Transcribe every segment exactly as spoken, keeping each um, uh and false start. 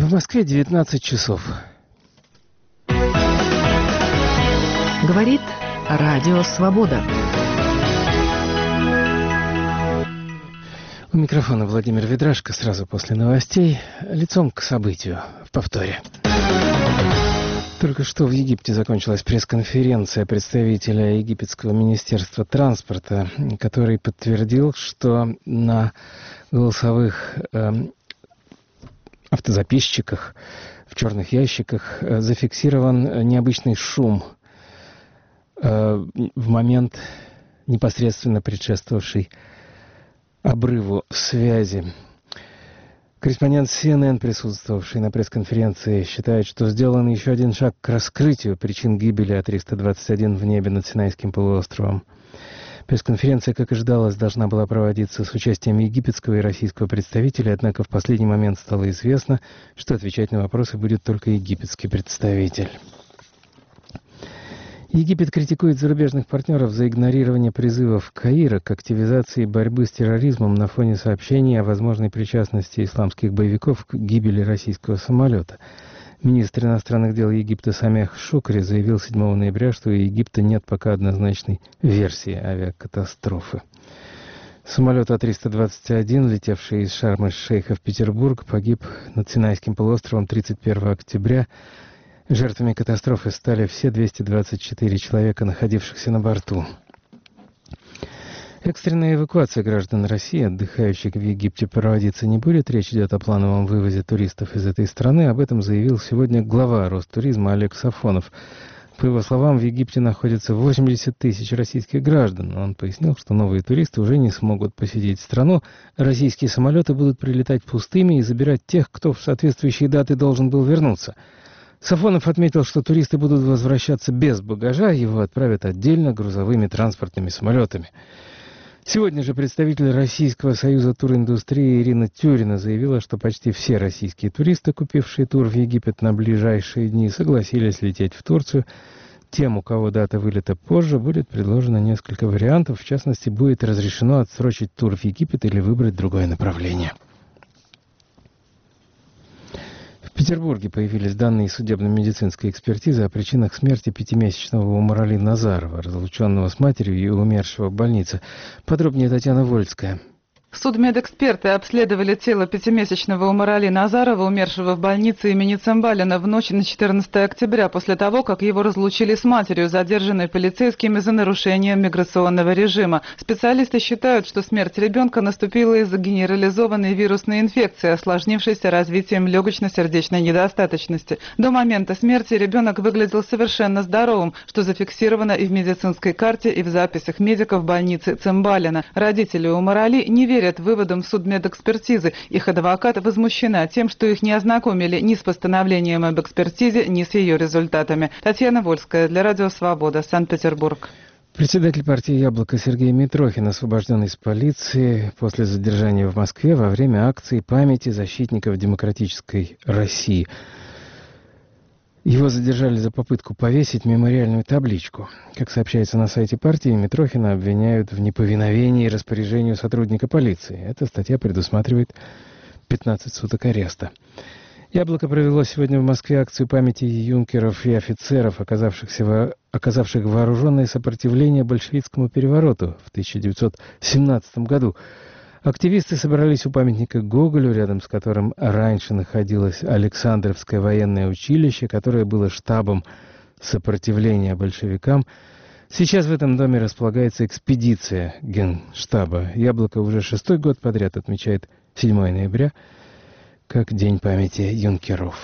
В Москве девятнадцать часов. Говорит Радио Свобода. У микрофона Владимир Ведрашко. Сразу после новостей. Лицом к событию. В повторе. Только что в Египте закончилась пресс-конференция представителя египетского министерства транспорта, который подтвердил, что на голосовых э, автозаписчиках в черных ящиках э, зафиксирован необычный шум э, в момент, непосредственно предшествовавший обрыву связи. Корреспондент си эн эн, присутствовавший на пресс-конференции, считает, что сделан еще один шаг к раскрытию причин гибели А триста двадцать один в небе над Синайским полуостровом. Пресс-конференция, как и ждалось, должна была проводиться с участием египетского и российского представителей, однако в последний момент стало известно, что отвечать на вопросы будет только египетский представитель. Египет критикует зарубежных партнеров за игнорирование призывов Каира к активизации борьбы с терроризмом на фоне сообщений о возможной причастности исламских боевиков к гибели российского самолета. Министр иностранных дел Египта Самех Шукри заявил седьмого ноября, что у Египта нет пока однозначной версии авиакатастрофы. Самолет А триста двадцать один, летевший из Шарм-эль-Шейха в Петербург, погиб над Синайским полуостровом тридцать первого октября. Жертвами катастрофы стали все двести двадцать четыре человека, находившихся на борту. Экстренная эвакуация граждан России, отдыхающих в Египте, проводиться не будет. Речь идет о плановом вывозе туристов из этой страны. Об этом заявил сегодня глава Ростуризма Олег Сафонов. По его словам, в Египте находится восемьдесят тысяч российских граждан. Он пояснил, что новые туристы уже не смогут посетить страну. Российские самолеты будут прилетать пустыми и забирать тех, кто в соответствующие даты должен был вернуться. Сафонов отметил, что туристы будут возвращаться без багажа, его отправят отдельно грузовыми транспортными самолетами. Сегодня же представитель Российского союза туриндустрии Ирина Тюрина заявила, что почти все российские туристы, купившие тур в Египет на ближайшие дни, согласились лететь в Турцию. Тем, у кого дата вылета позже, будет предложено несколько вариантов. В частности, будет разрешено отсрочить тур в Египет или выбрать другое направление. В Петербурге появились данные судебно-медицинской экспертизы о причинах смерти пятимесячного Умарали Назарова, разлученного с матерью и умершего в больнице. Подробнее Татьяна Вольская. Судмедэксперты обследовали тело пятимесячного Умарали Назарова, умершего в больнице имени Цымбалина в ночь на четырнадцатое октября, после того, как его разлучили с матерью, задержанной полицейскими за нарушение миграционного режима. Специалисты считают, что смерть ребенка наступила из-за генерализованной вирусной инфекции, осложнившейся развитием легочно-сердечной недостаточности. До момента смерти ребенок выглядел совершенно здоровым, что зафиксировано и в медицинской карте, и в записях медиков больницы Цымбалина. Родители Умарали не верят выводам судмедэкспертизы. Их адвокат возмущена тем, что их не ознакомили ни с постановлением об экспертизе, ни с ее результатами. Татьяна Вольская для Радио Свобода, Санкт-Петербург. Председатель партии «Яблоко» Сергей Митрохин освобожден из полиции после задержания в Москве во время акции памяти защитников демократической России. Его задержали за попытку повесить мемориальную табличку. Как сообщается на сайте партии, Митрохина обвиняют в неповиновении распоряжению сотрудника полиции. Эта статья предусматривает пятнадцать суток ареста. «Яблоко» провело сегодня в Москве акцию памяти юнкеров и офицеров, оказавшихся во... оказавших вооруженное сопротивление большевистскому перевороту в тысяча девятьсот семнадцатом году. Активисты собрались у памятника Гоголю, рядом с которым раньше находилось Александровское военное училище, которое было штабом сопротивления большевикам. Сейчас в этом доме располагается экспедиция Генштаба. «Яблоко» уже шестой год подряд отмечает седьмого ноября как День памяти юнкеров.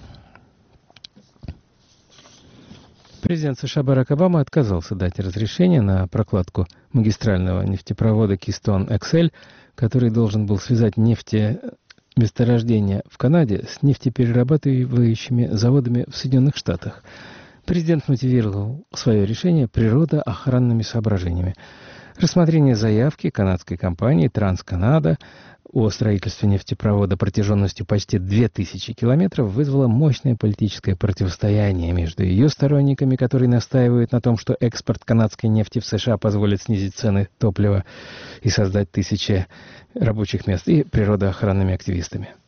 Президент США Барак Обама отказался дать разрешение на прокладку магистрального нефтепровода Keystone икс эль, который должен был связать нефтеместорождения в Канаде с нефтеперерабатывающими заводами в Соединенных Штатах. Президент мотивировал свое решение природоохранными соображениями. Рассмотрение заявки канадской компании «Трансканада» о строительстве нефтепровода протяженностью почти две тысячи километров вызвало мощное политическое противостояние между ее сторонниками, которые настаивают на том, что экспорт канадской нефти в США позволит снизить цены топлива и создать тысячи рабочих мест, и природоохранными активистами.